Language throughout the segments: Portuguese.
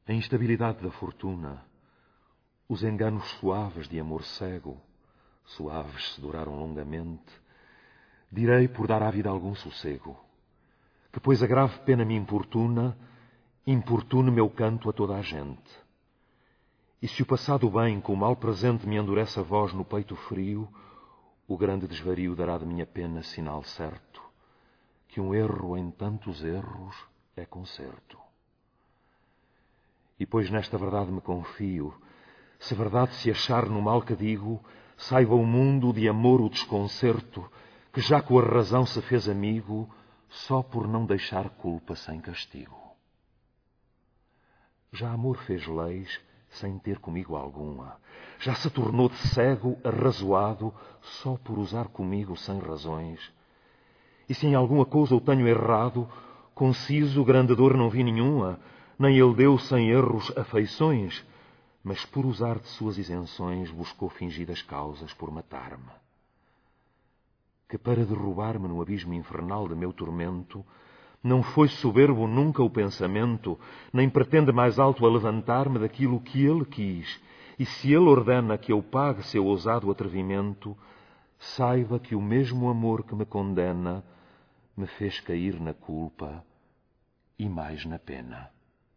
A instabilidade da fortuna, os enganos suaves de amor cego, suaves se duraram longamente, direi por dar à vida algum sossego, que pois a grave pena me importune meu canto a toda a gente. E se o passado bem com o mal presente me endurece a voz no peito frio, o grande desvario dará de minha pena sinal certo, que um erro em tantos erros é concerto. E pois nesta verdade me confio, se verdade se achar no mal que digo, saiba o mundo de amor o desconcerto, que já com a razão se fez amigo, só por não deixar culpa sem castigo. Já amor fez leis sem ter comigo alguma, já se tornou de cego arrazoado só por usar comigo sem razões. E se em alguma cousa eu tenho errado, conciso grande dor não vi nenhuma, nem ele deu sem erros afeições, mas por usar de suas isenções buscou fingidas causas por matar-me. Que para derrubar-me no abismo infernal de meu tormento, não foi soberbo nunca o pensamento, nem pretende mais alto a levantar-me daquilo que ele quis, e se ele ordena que eu pague seu ousado atrevimento, saiba que o mesmo amor que me condena me fez cair na culpa e mais na pena.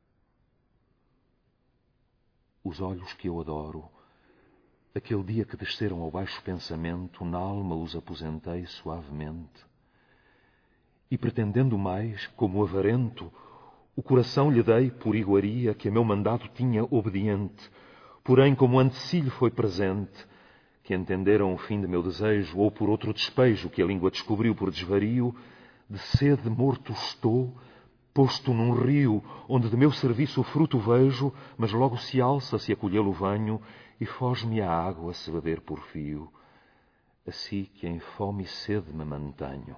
Os olhos que eu adoro, aquele dia que desceram ao baixo pensamento, na alma os aposentei suavemente. E pretendendo mais, como avarento, o coração lhe dei por iguaria que a meu mandado tinha obediente. Porém, como ante si lhe foi presente, que entenderam o fim de meu desejo, ou por outro despejo que a língua descobriu por desvario, de sede morto estou, posto num rio, onde de meu serviço o fruto vejo, mas logo se alça se acolhê-lo venho, e foge-me a água se beber por fio, assim que em fome e sede me mantenho.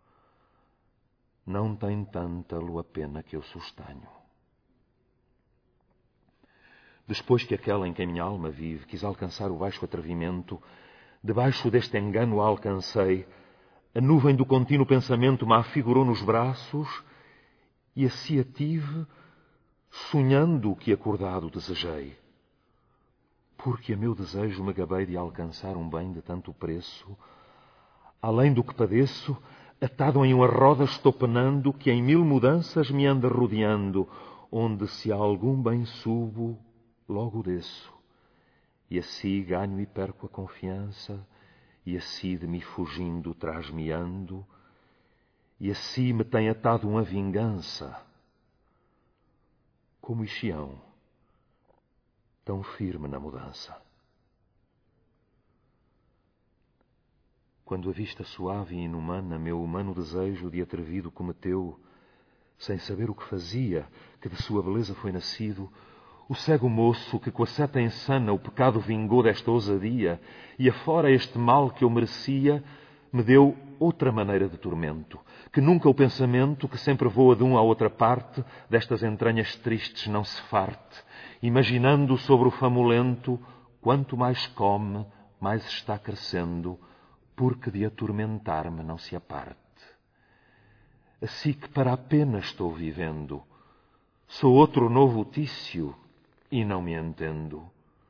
Não tem tanta-lo a pena que eu sustenho. Depois que aquela em que a minha alma vive quis alcançar o baixo atrevimento, debaixo deste engano a alcancei, a nuvem do contínuo pensamento me afigurou nos braços, e assim a tive, sonhando o que acordado desejei. Porque a meu desejo me gabei de alcançar um bem de tanto preço, além do que padeço, atado em uma roda estou penando, que em mil mudanças me anda rodeando, onde se a algum bem subo, logo desço. E assim ganho e perco a confiança, e assim de me fugindo traz-me ando, e assim me tem atado uma vingança, como Ixião, tão firme na mudança. Quando a vista suave e inumana meu humano desejo de atrevido cometeu, sem saber o que fazia, que de sua beleza foi nascido, o cego moço que com a seta insana o pecado vingou desta ousadia, e afora este mal que eu merecia, me deu outra maneira de tormento, que nunca o pensamento, que sempre voa de um à outra parte, destas entranhas tristes não se farte, imaginando sobre o famulento, quanto mais come, mais está crescendo, porque de atormentar-me não se aparte. Assim que para a pena estou vivendo, sou outro novo Tício e não me entendo.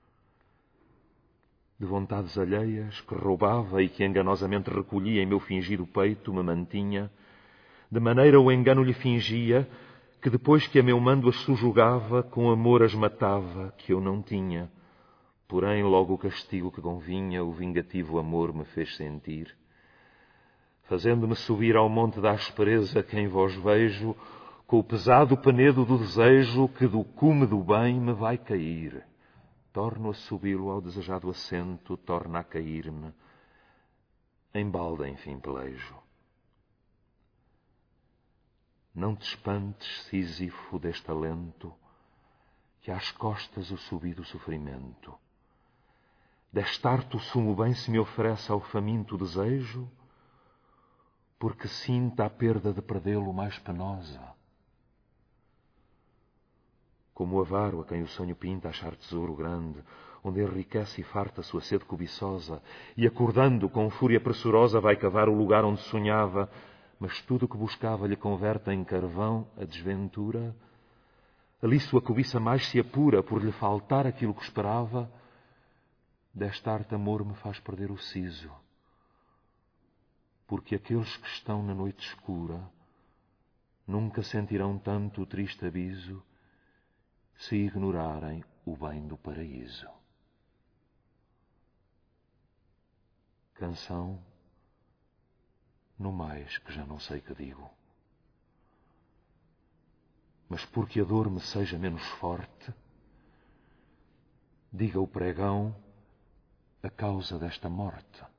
De vontades alheias que roubava e que enganosamente recolhia em meu fingido peito me mantinha, de maneira o engano lhe fingia, que depois que a meu mando as subjugava, com amor as matava, que eu não tinha. Porém, logo o castigo que convinha, o vingativo amor me fez sentir, fazendo-me subir ao monte da aspereza que em vós vejo, com o pesado penedo do desejo que do cume do bem me vai cair. Torno a subi-lo ao desejado assento, torna a cair-me, em balda enfim pelejo. Não te espantes, Sísifo, deste alento, que às costas o subido sofrimento. Deste-arte o sumo bem se me oferece ao faminto desejo, porque sinta a perda de perdê-lo mais penosa. Como o avaro a quem o sonho pinta achar tesouro grande, onde enriquece e farta a sua sede cobiçosa, e acordando com fúria pressurosa vai cavar o lugar onde sonhava, mas tudo o que buscava lhe converte em carvão a desventura, ali sua cobiça mais se apura por lhe faltar aquilo que esperava. Desta arte amor me faz perder o siso, porque aqueles que estão na noite escura nunca sentirão tanto o triste aviso se ignorarem o bem do paraíso. Canção, no mais que já não sei que digo. Mas porque a dor me seja menos forte, diga o pregão a causa desta morte.